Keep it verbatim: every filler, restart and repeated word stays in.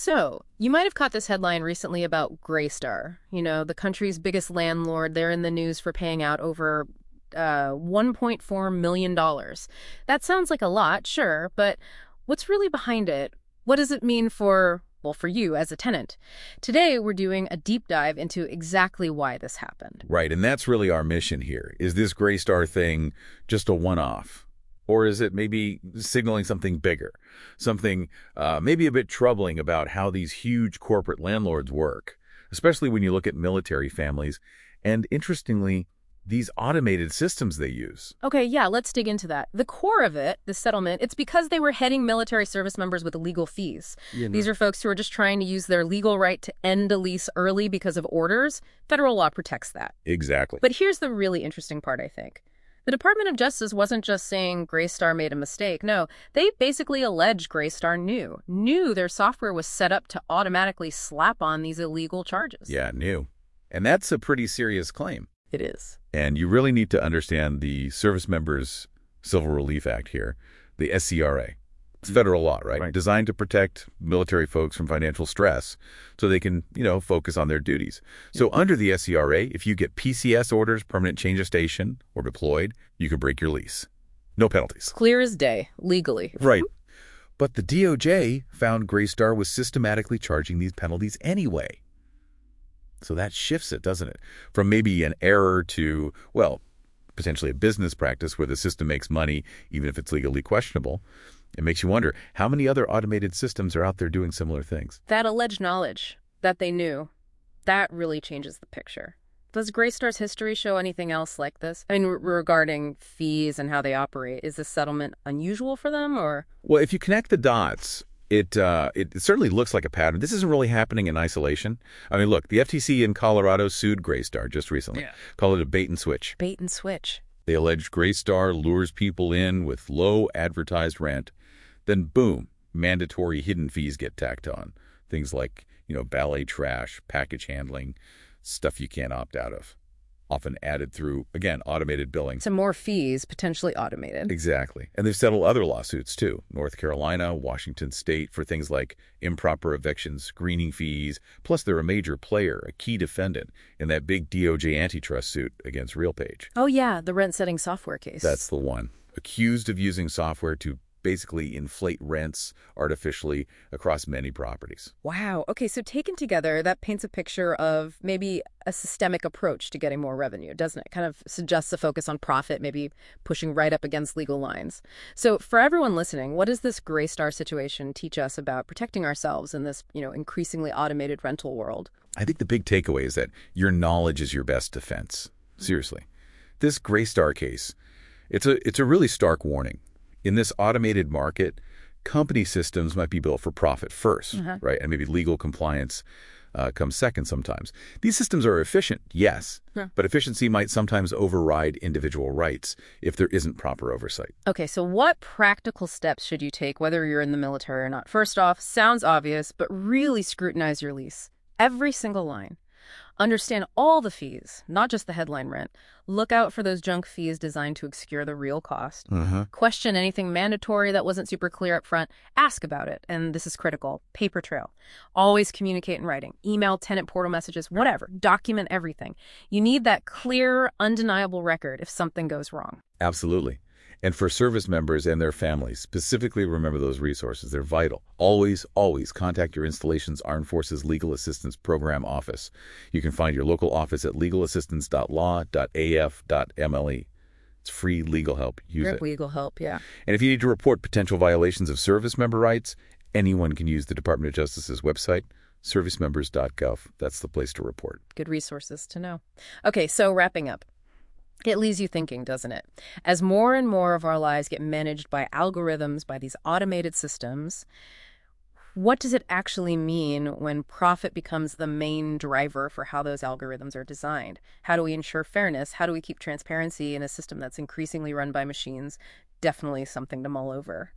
So, you might have caught this headline recently about Greystar. You know, the country's biggest landlord. They're in the news for paying out over uh, one point four million dollars. That sounds like a lot, sure, but what's really behind it? What does it mean for, well, for you as a tenant? Today, we're doing a deep dive into exactly why this happened. Right, and that's really our mission here. Is this Greystar thing just a one-off? Or is it maybe signaling something bigger, something uh, maybe a bit troubling about how these huge corporate landlords work, especially when you look at military families and, interestingly, these automated systems they use? Okay, yeah, let's dig into that. The core of it, the settlement, it's because they were heading military service members with illegal fees. You know. These are folks who are just trying to use their legal right to end a lease early because of orders. Federal law protects that. Exactly. But here's the really interesting part, I think. The Department of Justice wasn't just saying Greystar made a mistake. No, they basically alleged Greystar knew, knew their software was set up to automatically slap on these illegal charges. Yeah, knew. And that's a pretty serious claim. It is. And you really need to understand the Service Members Civil Relief Act here, the S C R A. It's federal law, right? right? Designed to protect military folks from financial stress so they can, you know, focus on their duties. So mm-hmm. under the S C R A, if you get P C S orders, permanent change of station, or deployed, you can break your lease. No penalties. Clear as day, legally. Right. But the D O J found Greystar was systematically charging these penalties anyway. So that shifts it, doesn't it? From maybe an error to, well, potentially a business practice where the system makes money, even if it's legally questionable. It makes you wonder, how many other automated systems are out there doing similar things? That alleged knowledge that they knew, that really changes the picture. Does Greystar's history show anything else like this? I mean, regarding fees and how they operate, is this settlement unusual for them, or? Well, if you connect the dots, it uh, it certainly looks like a pattern. This isn't really happening in isolation. I mean, look, the F T C in Colorado sued Greystar just recently. Yeah. Called it a bait and switch. Bait and switch. They alleged Greystar lures people in with low advertised rent. Then, boom, mandatory hidden fees get tacked on. Things like, you know, valet trash, package handling, stuff you can't opt out of. Often added through, again, automated billing. Some more fees, potentially automated. Exactly. And they've settled other lawsuits, too. North Carolina, Washington State, for things like improper evictions, screening fees. Plus, they're a major player, a key defendant in that big D O J antitrust suit against RealPage. Oh, yeah, the rent-setting software case. That's the one. Accused of using software to basically inflate rents artificially across many properties. Wow. Okay, so taken together, that paints a picture of maybe a systemic approach to getting more revenue, doesn't it? Kind of suggests a focus on profit, maybe pushing right up against legal lines. So for everyone listening, what does this Greystar situation teach us about protecting ourselves in this, you know, increasingly automated rental world? I think the big takeaway is that your knowledge is your best defense. Seriously. This Greystar case, it's a it's a really stark warning. In this automated market, company systems might be built for profit first, uh-huh. right? And maybe legal compliance uh, comes second sometimes. These systems are efficient, yes, yeah. but efficiency might sometimes override individual rights if there isn't proper oversight. Okay, so what practical steps should you take, whether you're in the military or not? First off, sounds obvious, but really scrutinize your lease. Every single line. Understand all the fees, not just the headline rent. Look out for those junk fees designed to obscure the real cost. Uh-huh. Question anything mandatory that wasn't super clear up front. Ask about it. And this is critical. Paper trail. Always communicate in writing. Email, tenant portal messages, whatever. Document everything. You need that clear, undeniable record if something goes wrong. Absolutely. And for service members and their families, specifically remember those resources. They're vital. Always, always contact your installation's Armed Forces Legal Assistance Program office. You can find your local office at legal assistance dot law dot a f dot m l e. It's free legal help. Use Great it. Legal help, yeah. And if you need to report potential violations of service member rights, anyone can use the Department of Justice's website, service members dot gov. That's the place to report. Good resources to know. Okay, so wrapping up. It leaves you thinking, doesn't it? As more and more of our lives get managed by algorithms, by these automated systems, what does it actually mean when profit becomes the main driver for how those algorithms are designed? How do we ensure fairness? How do we keep transparency in a system that's increasingly run by machines? Definitely something to mull over.